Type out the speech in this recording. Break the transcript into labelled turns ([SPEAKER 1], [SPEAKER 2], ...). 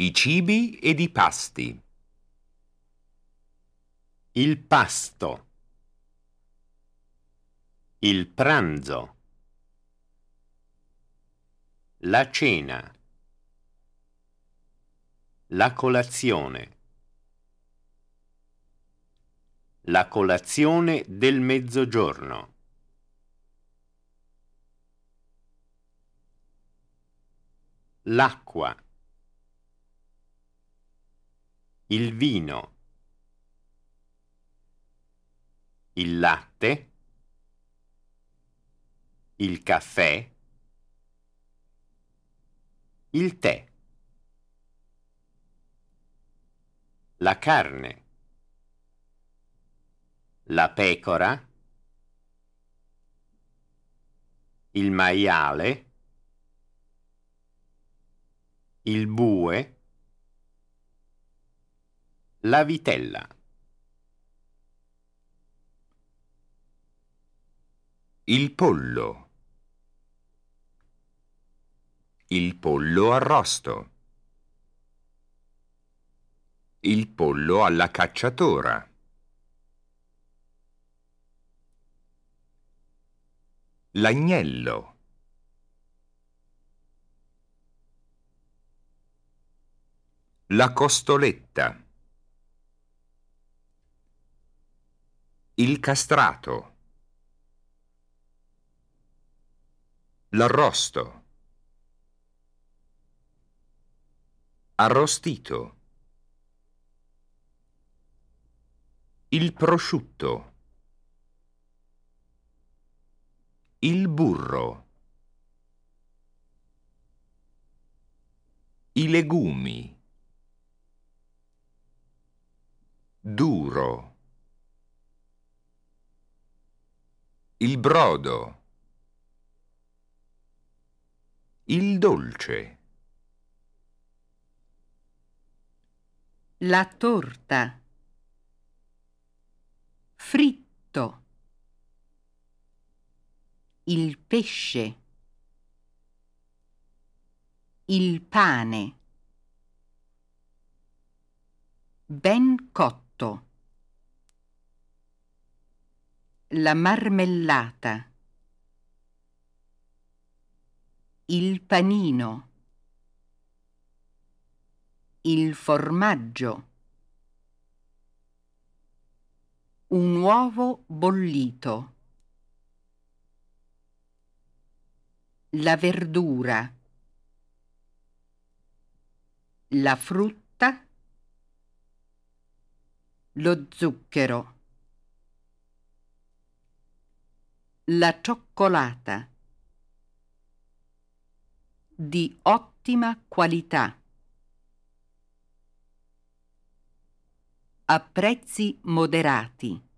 [SPEAKER 1] I cibi ed i pasti.
[SPEAKER 2] Il pasto. Il pranzo. La cena. La colazione. La colazione del mezzogiorno. L'acqua. Il vino. Il latte. Il caffè. Il tè. La carne. La pecora. Il maiale. Il bue. La vitella.
[SPEAKER 1] Il pollo. Il pollo arrosto. Il pollo alla cacciatora. L'agnello. La costoletta. Il castrato. L'arrosto. Arrostito. Il prosciutto. Il burro. I legumi. Duro. Il brodo. Il dolce.
[SPEAKER 3] La torta. Fritto. Il pesce. Il pane. Ben cotto. La marmellata. Il panino. Il formaggio. Un uovo bollito. La verdura. La frutta. Lo zucchero. La cioccolata. Di ottima qualità. A prezzi moderati.